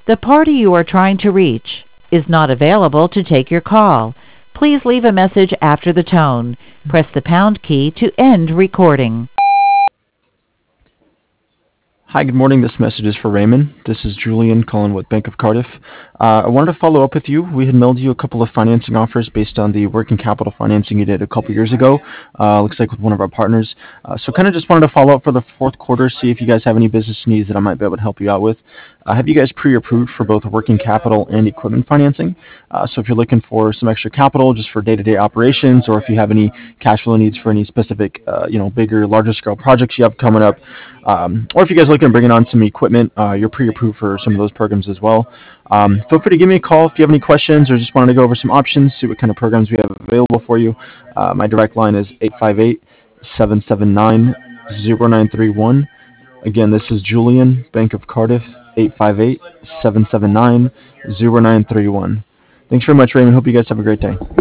The party you are trying to reach is not available to take your call. Please leave a message after the tone. Press the pound key to end recording. Hi, good morning. This message is for Raymond. This is Julian calling with Bank of Cardiff. I wanted to follow up with you. We had mailed you a couple of financing offers based on the working capital financing you did a couple years ago. Looks like with one of our partners. So kind of just wanted to follow up for the fourth quarter, see if you guys have any business needs that I might be able to help you out with. Have you guys pre-approved for both working capital and equipment financing? So if you're looking for some extra capital just for day-to-day operations, or if you have any cash flow needs for any specific, bigger, larger scale projects you have coming up, or if you guys are looking at bringing on some equipment, you're pre-approved for some of those programs as well. Feel free to give me a call if you have any questions or just wanted to go over some options, see what kind of programs we have available for you. My direct line is 858-779-0931. Again, this is Julian, Bank of Cardiff, 858-779-0931. Thanks very much, Raymond. Hope you guys have a great day.